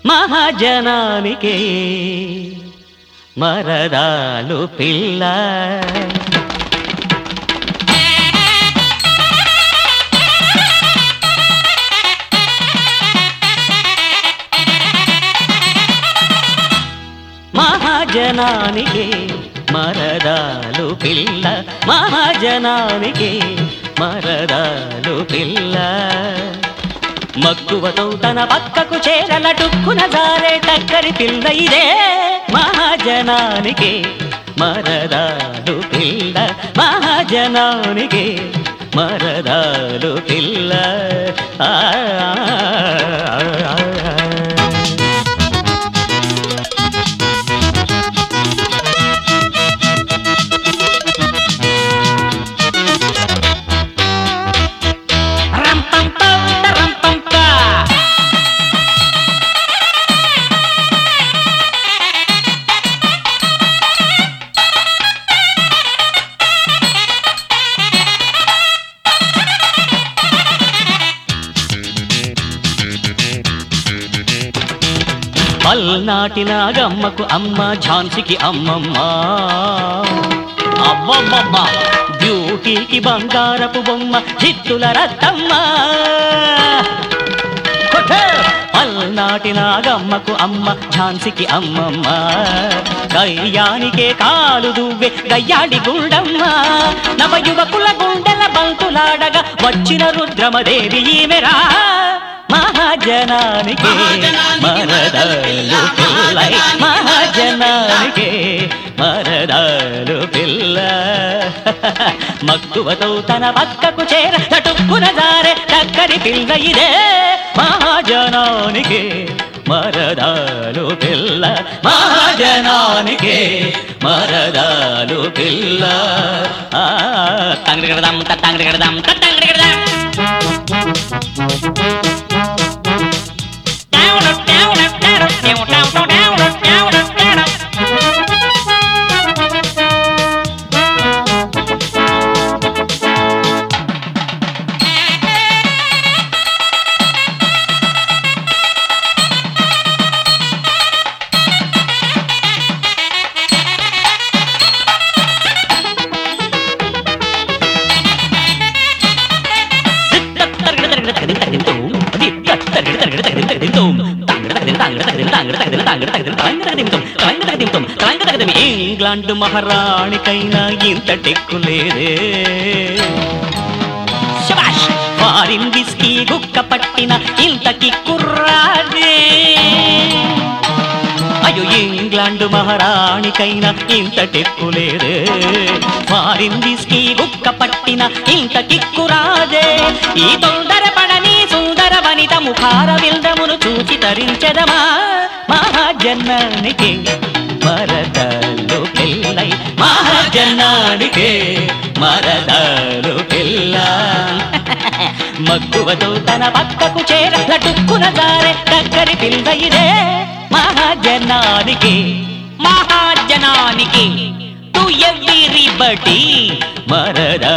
మహాజనానికి మరదాలు పిల్ల. మహాజనానికి మరదాలు పిల్ల, మహాజనానికి మరదాలు పిల్ల. మక్కువతో తన పక్కకు చేరలటుక్కున జారే టక్కరి పిల్ల ఇదే మహాజనానికి మరదాలు పిల్ల, మహాజనానికి మరదాలు పిల్ల. పల్నాటి నాగమ్మకు అమ్మ, ఝాన్సీకి అమ్మమ్మ. అబ్బబ్బబ్బా బ్యూటీకి బంగారపు బొమ్మ, చిత్తుల రత్తమ్మ. పల్నాటి నాగమ్మకు అమ్మ, ఝాన్సీకి అమ్మమ్మ. గయ్యానికే కాలు దువ్వే గయ్యాడి గుండమ్మ. నవయువకుల గుండెల బంతులాడగా వచ్చిన రుద్రమదేవి ఈమెరా. మహాజనానికి మరదాలు పిల్ల, మహాజనానికి మరదాలు పిల్ల. మక్కువతో తన పక్కకు చేర చటుక్కున జారే టక్కరి పిల్ల ఇదే మహాజనానికి మరదాలు పిల్ల, మహాజనానికి మరదాలు పిల్ల. తంగడి కడదాం తంగడి కడదాం తంగడి కడదాం. ఇంగ్లాండ్ మహారాణికైనా ఇంత టెక్కులేదే. ఫారిన్ విస్కీ గుక్క పట్టిన ఇంత కిక్కుర్రాదే. అయ్యో ఇంగ్లాండ్ మహారాణికైనా ఇంత టెక్కులేదే. ఫారిన్ విస్కీ గుక్క పట్టిన ఇంత కిక్కురాదే. ఈ తొందరపడని సుందర వనిత ముఖార విందమును చూచి తరించెదమా. మహాజనానికి మరదాలు పిల్ల, మహాజనానికి మరదాలు పిల్ల. మక్కువతో తన పక్కకు చేర లటుక్కున జారే టక్కరి పిల్ల ఇదే మహాజనానికి, మహాజనానికి టు ఎవ్రీబడీ మరదా